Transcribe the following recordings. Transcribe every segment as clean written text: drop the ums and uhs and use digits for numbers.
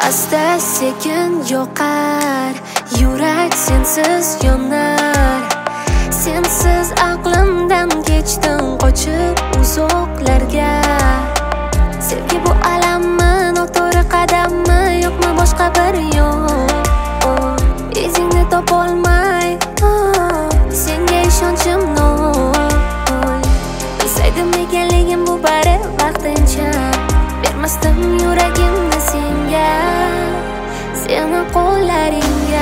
Asta sekin yoqar, yurak sensiz yonar. Sensiz aqlimdan kechdim qochib uzoqlarga. Sevgi bu alammi, noto'g'ri qadammi, yo'qmi boshqa bir yo'l? Izingni topolmay, senga ishonchim nol. Bilsaydim ekanligim bu bari vaqtincha, bermasdim yuragimni senga, seni qo'llaringga.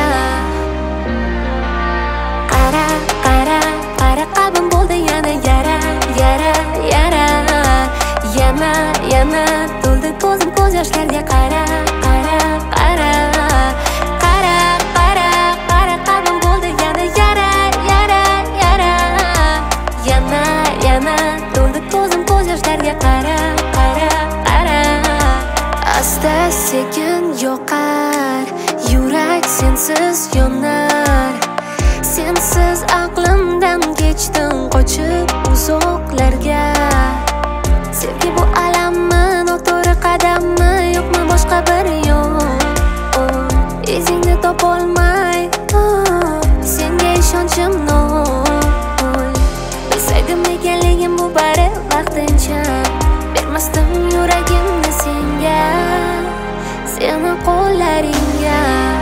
Qara, qara, qara, qalbim bo'ldi yana yara, yara, yara. Yana, yana to'ldi ko'zim ko'z yoshlarga. Qara, qara, qara, qara, qara, qara, qalbim bo'ldi yana yara, yara, yara. Yana, yana to'ldi ko'zim ko'z yoshlarga. Qara, qara, qara. Asta sekin yoqar, yurak sensiz yonar. Sensiz aqlimdan kechdim qochib uzoqlarga. Sevgi bu alammi, noto'g'ri qadammi, yo'qmi boshqa bir yo'l? Izingni topolmay, senga ishonchim nol. Bilsaydim ekanligim bu bari vaqtincha, bermasdim yuragimni senga, seni qo'llaringga.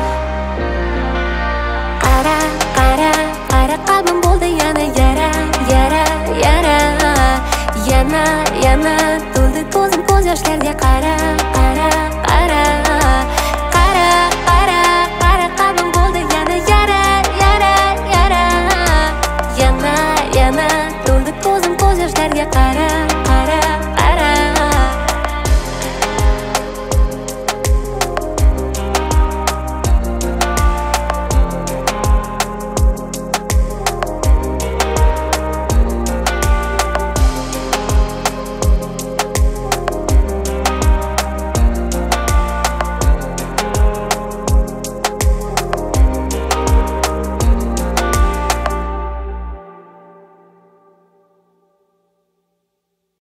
Qara, qara, qara, qalbim bo'ldi yana yara, yara, yara. Yana, yana to'ldi ko'zim ko'z yoshlarga. Qara,